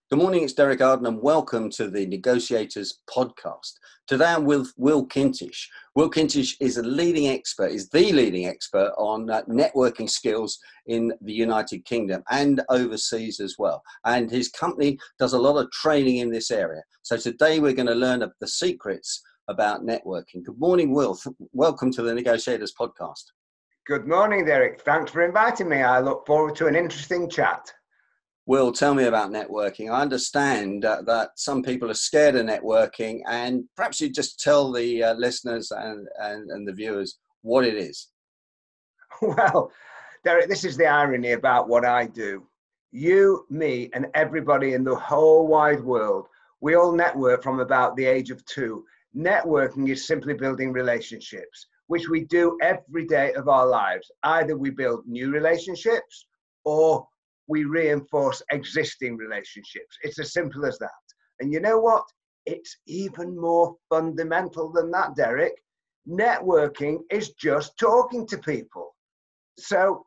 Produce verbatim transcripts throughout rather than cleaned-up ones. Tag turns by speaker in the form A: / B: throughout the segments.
A: Good morning, it's Derek Arden and welcome to the Negotiators podcast. Today I'm with Will Kintish. Will Kintish is a leading expert, is the leading expert on uh, networking skills in the United Kingdom and overseas as well. And his company does a lot of training in this area. So today we're going to learn the secrets about networking. Good morning, Will. Welcome to the Negotiators podcast.
B: Good morning, Derek. Thanks for inviting me. I look forward to an interesting chat.
A: Will, tell me about networking. I understand uh, that some people are scared of networking, and perhaps you just tell the uh, listeners and, and, and the viewers what it is.
B: Well, Derek, this is the irony about what I do. You, me, and everybody in the whole wide world, we all network from about the age of two. Networking is simply building relationships, which we do every day of our lives. Either we build new relationships or we reinforce existing relationships. It's as simple as that. And you know what? It's even more fundamental than that, Derek. Networking is just talking to people. So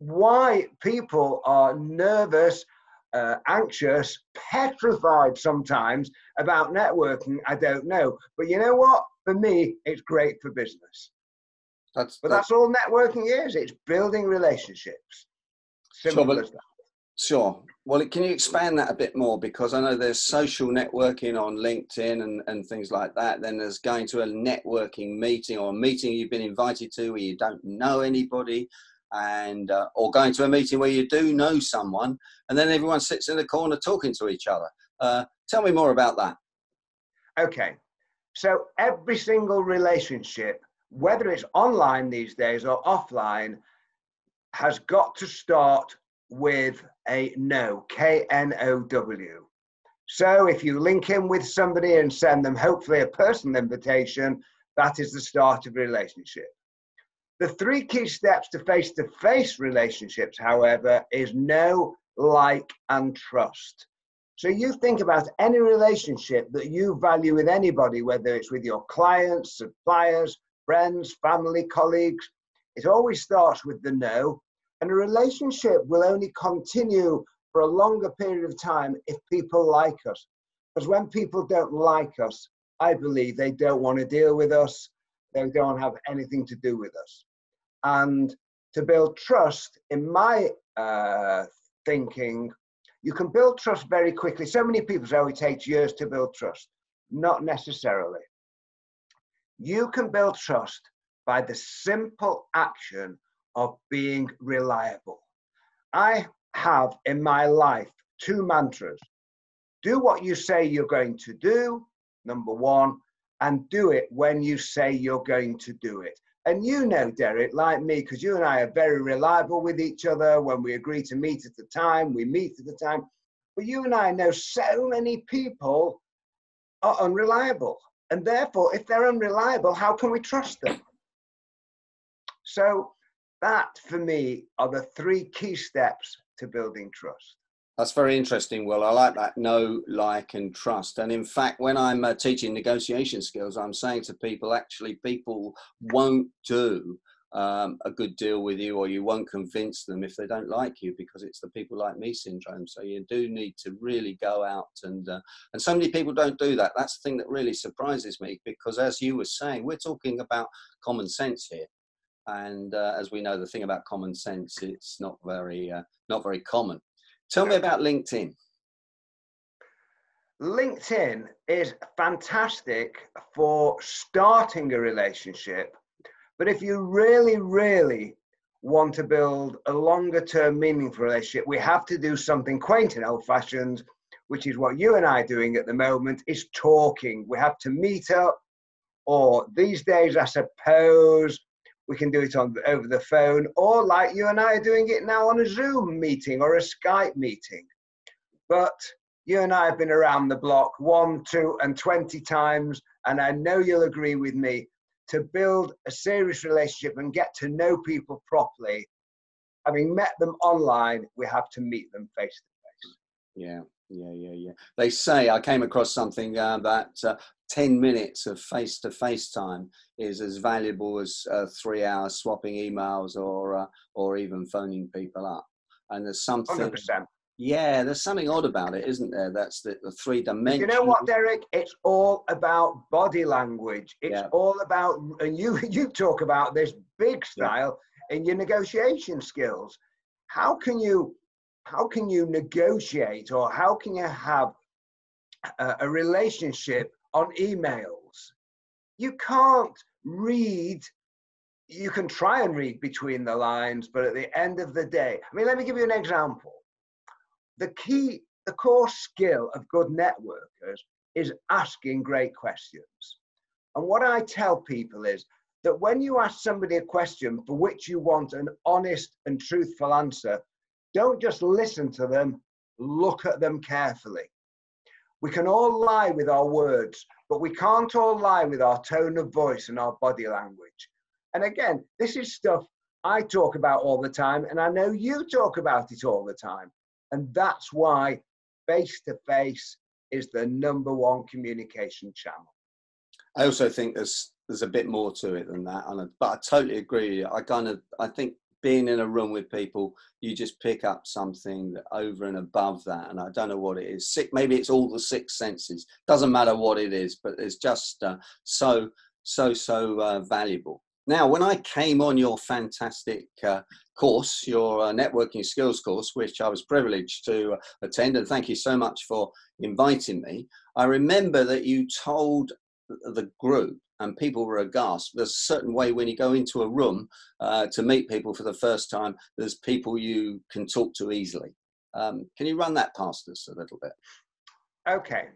B: why people are nervous, uh, anxious, petrified sometimes about networking, I don't know. But you know what? For me, it's great for business. That's, but that's, that's all networking is. It's building relationships. Simple
A: sure,
B: as that.
A: Sure. Well, can you expand that a bit more? Because I know there's social networking on LinkedIn and, and things like that. Then there's going to a networking meeting or a meeting you've been invited to where you don't know anybody, and uh, or going to a meeting where you do know someone, and then everyone sits in the corner talking to each other. Uh, tell me more about that.
B: Okay. So every single relationship, whether it's online these days or offline, has got to start with a know, K N O W. So if you link in with somebody and send them hopefully a personal invitation, that is the start of a relationship. The three key steps to face-to-face relationships, however, is know, like, and trust. So you think about any relationship that you value with anybody, whether it's with your clients, suppliers, friends, family, colleagues, it always starts with the know. And a relationship will only continue for a longer period of time if people like us. Because when people don't like us, I believe they don't want to deal with us. They don't have anything to do with us. And to build trust, in my uh, thinking, you can build trust very quickly. So many people say, oh, it takes years to build trust. Not necessarily. You can build trust by the simple action of being reliable. I have in my life two mantras. Do what you say you're going to do, number one, and do it when you say you're going to do it. And you know, Derek, like me, because you and I are very reliable with each other. When we agree to meet at the time, we meet at the time. But you and I know so many people are unreliable. And therefore, if they're unreliable, how can we trust them? So that, for me, are the three key steps to building trust.
A: That's very interesting, Will. I like that know, like, and trust. And in fact, when I'm uh, teaching negotiation skills, I'm saying to people, actually, people won't do um, a good deal with you, or you won't convince them if they don't like you, because it's the people like me syndrome. So you do need to really go out. And, uh, and so many people don't do that. That's the thing that really surprises me, because as you were saying, we're talking about common sense here. And uh, as we know, the thing about common sense, it's not very, uh, not very common. Tell me about LinkedIn.
B: LinkedIn is fantastic for starting a relationship. But if you really, really want to build a longer term meaningful relationship, we have to do something quaint and old fashioned, which is what you and I are doing at the moment, is talking. We have to meet up, or these days, I suppose, we can do it on over the phone, or like you and I are doing it now on a Zoom meeting or a Skype meeting. But you and I have been around the block one, two, and twenty times, and I know you'll agree with me, to build a serious relationship and get to know people properly, having met them online, we have to meet them face to face.
A: Yeah, yeah, yeah, yeah. They say, I came across something uh, that uh, ten minutes of face-to-face time is as valuable as uh, three hours swapping emails or uh, or even phoning people up. And there's something,
B: one hundred percent.
A: Yeah, there's something odd about it, isn't there? That's the, the three dimensional.
B: You know what, Derek? It's all about body language. It's
A: yeah.
B: all about, and you you talk about this big style yeah. in your negotiation skills. How can you, how can you negotiate, or how can you have a, a relationship on emails? You can't read. You can try and read between the lines, but at the end of the day, I mean, let me give you an example. The key, the core skill of good networkers is asking great questions. And what I tell people is that when you ask somebody a question for which you want an honest and truthful answer, don't just listen to them, look at them carefully. We can all lie with our words, but we can't all lie with our tone of voice and our body language. And again, this is stuff I talk about all the time, and I know you talk about it all the time. And that's why face-to-face is the number one communication channel.
A: I also think there's there's a bit more to it than that, and I, but I totally agree with you. I kind of I think being in a room with people, you just pick up something that over and above that, and I don't know what it is. Six, maybe it's all the six senses. Doesn't matter what it is, but it's just uh, so so so uh, valuable. Now, when I came on your fantastic uh, course, your uh, networking skills course, which I was privileged to uh, attend, and thank you so much for inviting me, I remember that you told the group, and people were aghast, there's a certain way when you go into a room uh, to meet people for the first time, there's people you can talk to easily. Um, can you run that past us a little bit?
B: Okay.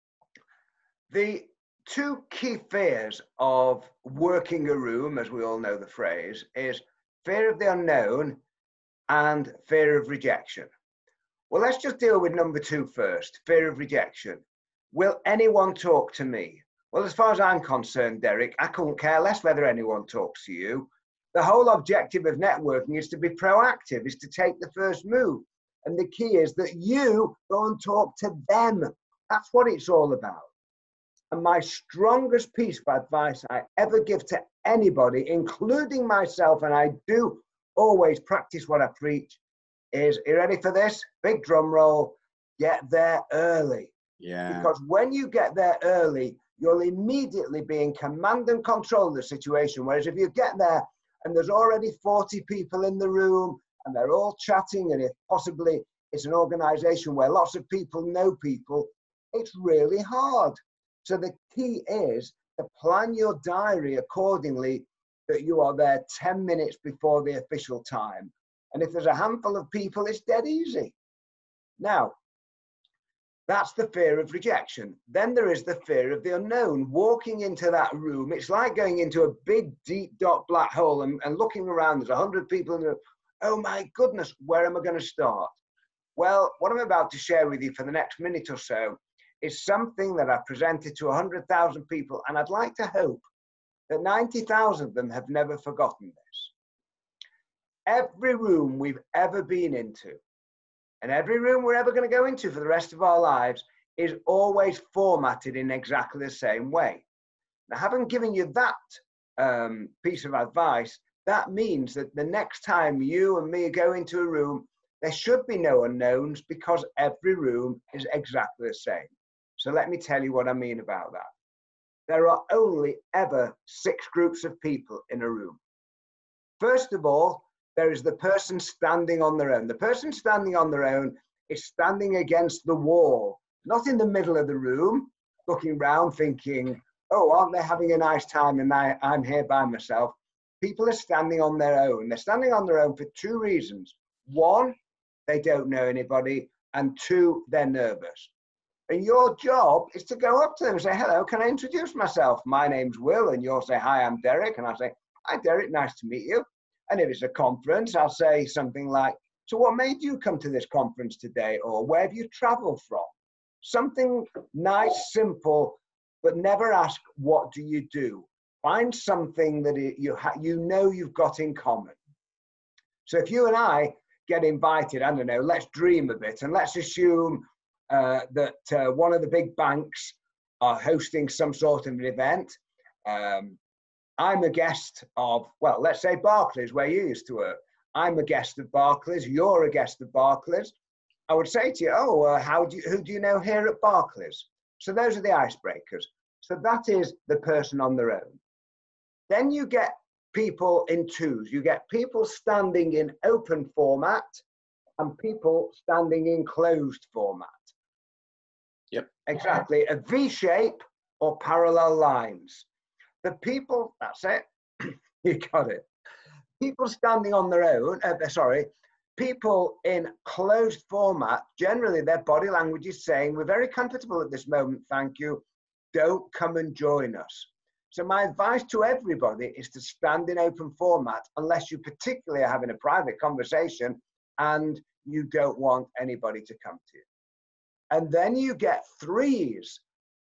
B: The two key fears of working a room, as we all know the phrase, is fear of the unknown and fear of rejection. Well, let's just deal with number two first, fear of rejection. Will anyone talk to me? Well, as far as I'm concerned, Derek, I couldn't care less whether anyone talks to you. The whole objective of networking is to be proactive, is to take the first move. And the key is that you go and talk to them. That's what it's all about. And my strongest piece of advice I ever give to anybody, including myself, and I do always practice what I preach, is, you ready for this? Big drum roll, get there early.
A: Yeah.
B: Because when you get there early, you'll immediately be in command and control of the situation. Whereas if you get there and there's already forty people in the room and they're all chatting, and if possibly it's an organization where lots of people know people, it's really hard. So the key is to plan your diary accordingly, that you are there ten minutes before the official time. And if there's a handful of people, it's dead easy. Now, that's the fear of rejection. Then there is the fear of the unknown. Walking into that room, it's like going into a big, deep, dark black hole and, and looking around. There's a hundred people in the room. Oh my goodness, where am I going to start? Well, what I'm about to share with you for the next minute or so is something that I presented to one hundred thousand people, and I'd like to hope that ninety thousand of them have never forgotten this. Every room we've ever been into, and every room we're ever going to go into for the rest of our lives, is always formatted in exactly the same way. Now, having given you that um, piece of advice, that means that the next time you and me go into a room, there should be no unknowns, because every room is exactly the same. So let me tell you what I mean about that. There are only ever six groups of people in a room. First of all, there is the person standing on their own. The person standing on their own is standing against the wall, not in the middle of the room, looking round thinking, oh, aren't they having a nice time and I, I'm here by myself. People are standing on their own. They're standing on their own for two reasons. One, they don't know anybody, and two, they're nervous. And your job is to go up to them and say, hello, can I introduce myself? My name's Will, and you'll say, hi, I'm Derek. And I'll say, hi, Derek, nice to meet you. And if it's a conference, I'll say something like, so what made you come to this conference today? Or where have you traveled from? Something nice, simple, but never ask, what do you do? Find something that it, you, ha you know you've got in common. So if you and I get invited, I don't know, let's dream a bit, and let's assume uh, that uh, one of the big banks are hosting some sort of an event. Um, I'm a guest of, well, let's say Barclays, where you used to work. I'm a guest of Barclays, you're a guest of Barclays. I would say to you, oh, uh, how do you, who do you know here at Barclays? So those are the icebreakers. So that is the person on their own. Then you get people in twos. You get people standing in open format and people standing in closed format.
A: Yep.
B: Exactly. A V shape or parallel lines. The people, that's it. You got it. People standing on their own, uh, sorry, people in closed format, generally their body language is saying, we're very comfortable at this moment, thank you. Don't come and join us. So my advice to everybody is to stand in open format unless you particularly are having a private conversation and you don't want anybody to come to you. And then you get threes.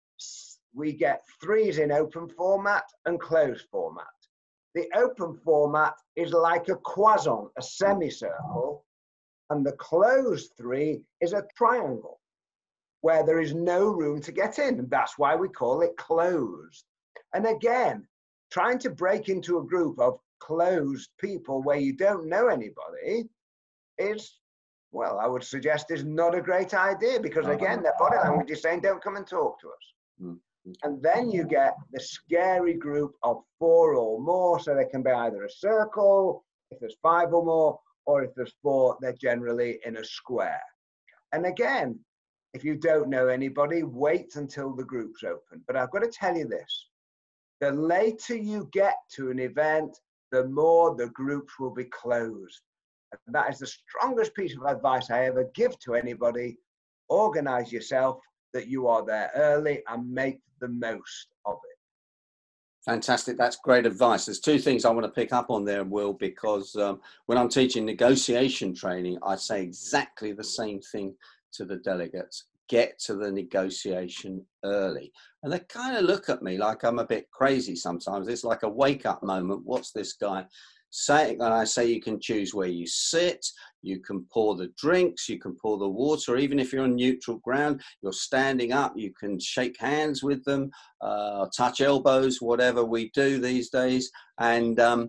B: We get threes in open format and closed format. The open format is like a quadrant, a semicircle, and the closed three is a triangle where there is no room to get in. And that's why we call it closed. And again, trying to break into a group of closed people where you don't know anybody is, well, I would suggest is not a great idea because again, their body language is saying, don't come and talk to us. Mm. And then you get the scary group of four or more. So they can be either a circle, if there's five or more, or if there's four, they're generally in a square. And again, if you don't know anybody, wait until the group's open. But I've got to tell you this, the later you get to an event, the more the groups will be closed. And that is the strongest piece of advice I ever give to anybody. Organize yourself that you are there early and make the most of it.
A: Fantastic. That's great advice. There's two things I want to pick up on there, Will, because um, when I'm teaching negotiation training, I say exactly the same thing to the delegates. Get to the negotiation early. And they kind of look at me like I'm a bit crazy sometimes. It's like a wake-up moment. What's this guy saying? And I say you can choose where you sit, you can pour the drinks, you can pour the water. Even if you're on neutral ground, you're standing up, you can shake hands with them, uh, touch elbows, whatever we do these days. And um,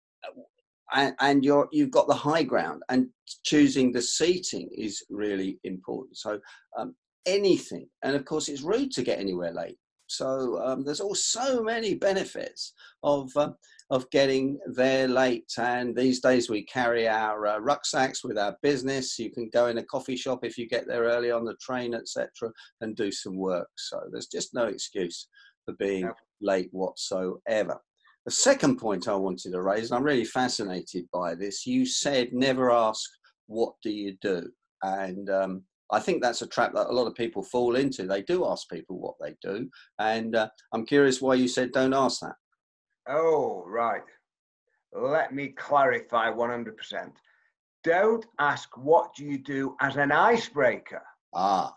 A: and, and you're, you've got the high ground, and choosing the seating is really important. So um, anything, and of course it's rude to get anywhere late. So um, there's all so many benefits of uh, of getting there late. And these days we carry our uh, rucksacks with our business. You can go in a coffee shop if you get there early on the train, et cetera, and do some work. So there's just no excuse for being
B: yeah.
A: late whatsoever. The second point I wanted to raise, and I'm really fascinated by this, you said never ask, what do you do? And um, I think that's a trap that a lot of people fall into. They do ask people what they do. And uh, I'm curious why you said don't ask that.
B: Oh, right. Let me clarify one hundred percent. Don't ask what do you do as an icebreaker.
A: Ah.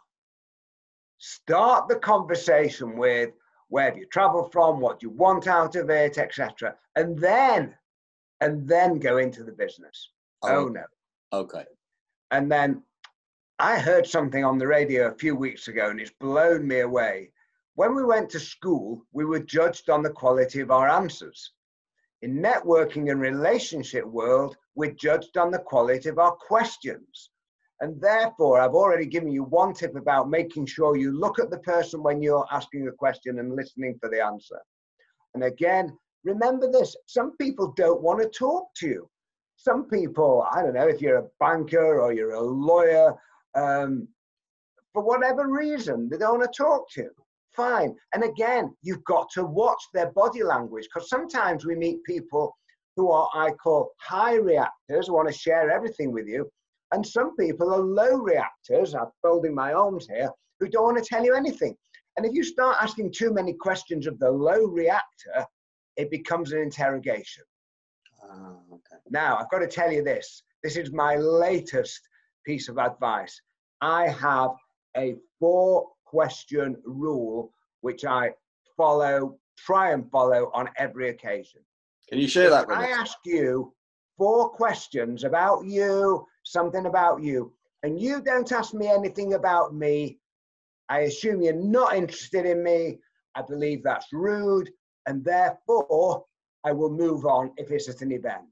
B: Start the conversation with where have you traveled from, what do you want out of it, et cetera. And then, and then go into the business. Oh, oh no.
A: Okay.
B: And then I heard something on the radio a few weeks ago and it's blown me away. When we went to school, we were judged on the quality of our answers. In networking and relationship world, we're judged on the quality of our questions. And therefore, I've already given you one tip about making sure you look at the person when you're asking a question and listening for the answer. And again, remember this, some people don't want to talk to you. Some people, I don't know, if you're a banker or you're a lawyer, um, for whatever reason, they don't want to talk to you. Fine. And again, you've got to watch their body language, because sometimes we meet people who are, I call, high reactors, who want to share everything with you. And some people are low reactors, I'm folding my arms here, who don't want to tell you anything. And if you start asking too many questions of the low reactor, it becomes an interrogation.
A: Uh, okay.
B: Now, I've got to tell you this. This is my latest piece of advice. I have a four question rule, which I follow, try and follow on every occasion.
A: Can you share that with us?
B: I ask you four questions about you, something about you, and you don't ask me anything about me, I assume you're not interested in me. I believe that's rude, and therefore I will move on if it's at an event.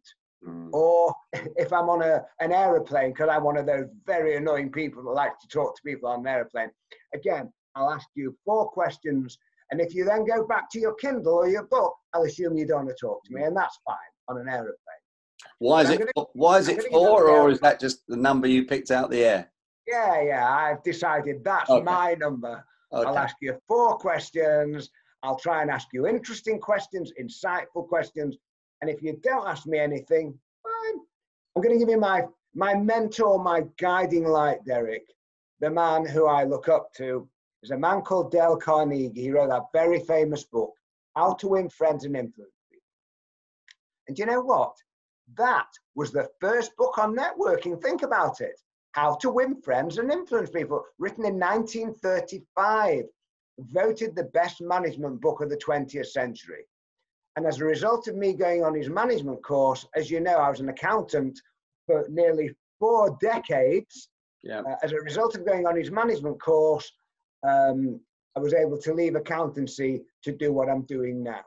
B: Mm. Or if I'm on a, an aeroplane, because I'm one of those very annoying people that like to talk to people on an aeroplane, again, I'll ask you four questions. And if you then go back to your Kindle or your book, I'll assume you don't want to talk to me, and that's fine on an aeroplane.
A: Why is it, gonna, why is it four, or is that just the number you picked out the air?
B: Yeah, yeah, I've decided that's okay. My number. Okay. I'll ask you four questions. I'll try and ask you interesting questions, insightful questions. And if you don't ask me anything, fine. I'm going to give you my, my mentor, my guiding light, Derek. The man who I look up to is a man called Dale Carnegie. He wrote that very famous book, How to Win Friends and Influence People. And you know what? That was the first book on networking. Think about it. How to Win Friends and Influence People, written in nineteen thirty-five, voted the best management book of the twentieth century. And as a result of me going on his management course, as you know, I was an accountant for nearly four decades. Yeah. Uh, as a result of going on his management course, um, I was able to leave accountancy to do what I'm doing now.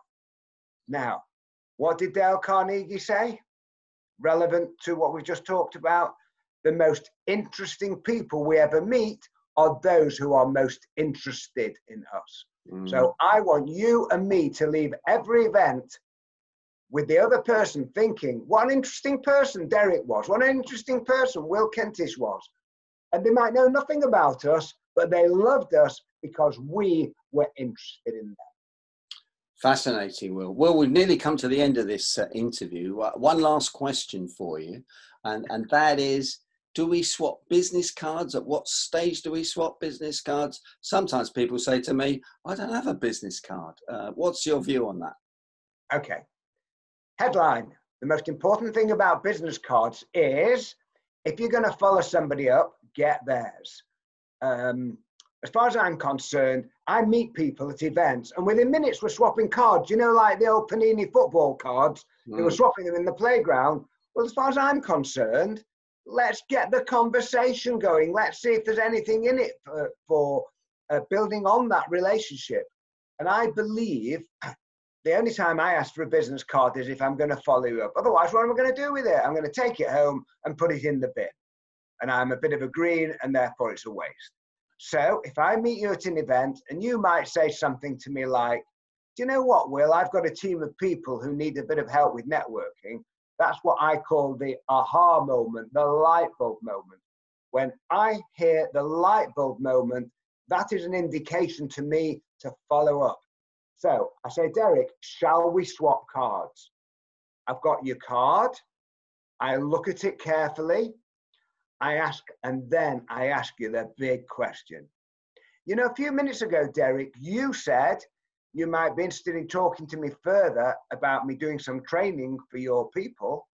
B: Now, what did Dale Carnegie say? Relevant to what we just talked about. The most interesting people we ever meet are those who are most interested in us. Mm. So I want you and me to leave every event with the other person thinking, what an interesting person Derek was, what an interesting person Will Kentish was. And they might know nothing about us, but they loved us because we were interested in them.
A: Fascinating, Will. Well, we've nearly come to the end of this uh, interview. Uh, one last question for you, and, and that is, do we swap business cards? At what stage do we swap business cards? Sometimes people say to me, I don't have a business card. Uh, what's your view on that?
B: Okay. Headline. The most important thing about business cards is if you're going to follow somebody up, get theirs. Um, as far as I'm concerned, I meet people at events and within minutes we're swapping cards. You know, like the old Panini football cards, mm. they were swapping them in the playground. Well, as far as I'm concerned, let's get the conversation going. Let's see if there's anything in it for, for uh, building on that relationship. And I believe the only time I ask for a business card is if I'm going to follow you up. Otherwise, what am I going to do with it? I'm going to take it home and put it in the bin. And I'm a bit of a green and therefore it's a waste. So if I meet you at an event and you might say something to me like, do you know what, Will? I've got a team of people who need a bit of help with networking. That's what I call the aha moment, the light bulb moment. When I hear the light bulb moment, that is an indication to me to follow up. So I say, Derek, shall we swap cards? I've got your card. I look at it carefully. I ask, and then I ask you the big question. You know, a few minutes ago, Derek, you said you might be interested in talking to me further about me doing some training for your people.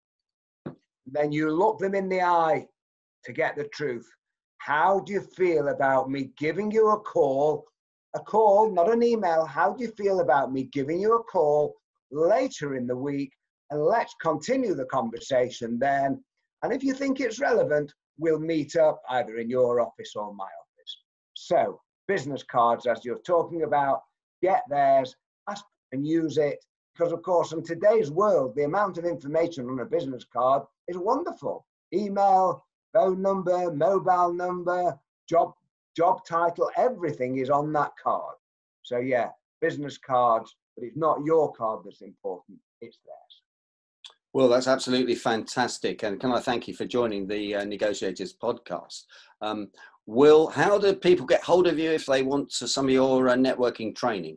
B: Then you look them in the eye to get the truth. How do you feel about me giving you a call, a call, not an email? How do you feel about me giving you a call later in the week? And let's continue the conversation then. And if you think it's relevant, we'll meet up either in your office or my office. So business cards, as you're talking about, get theirs, ask and use it. Because of course, in today's world, the amount of information on a business card is wonderful. Email, phone number, mobile number, job, job title, everything is on that card. So yeah, business cards, but it's not your card that's important, it's theirs.
A: Well, that's absolutely fantastic. And can I thank you for joining the uh, Negotiators podcast. Um, Will, how do people get hold of you if they want to, some of your uh, networking training?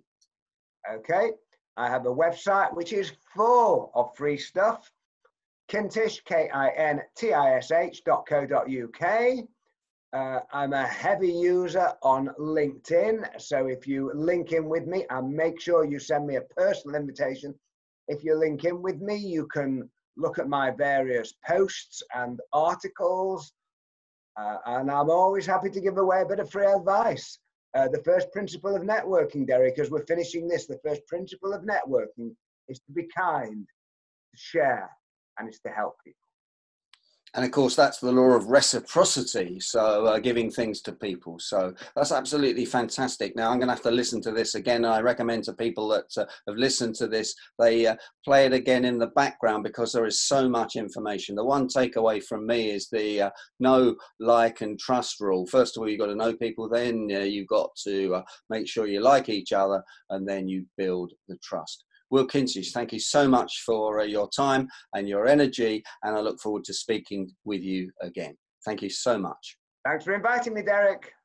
B: Okay, I have a website which is full of free stuff. Kintish, K I N T I S H dot co dot U K. Uh, I'm a heavy user on LinkedIn. So if you link in with me, and make sure you send me a personal invitation. If you link in with me, you can look at my various posts and articles. Uh, and I'm always happy to give away a bit of free advice. Uh, the first principle of networking, Derek, as we're finishing this, the first principle of networking is to be kind, to share, and it's to help people.
A: And of course, that's the law of reciprocity. So uh, giving things to people. So that's absolutely fantastic. Now I'm going to have to listen to this again. I recommend to people that uh, have listened to this, they uh, play it again in the background, because there is so much information. The one takeaway from me is the uh, know, like and trust rule. First of all, you've got to know people, then uh, you've got to uh, make sure you like each other, and then you build the trust. Will Kinches, thank you so much for uh, your time and your energy, and I look forward to speaking with you again. Thank you so much.
B: Thanks for inviting me, Derek.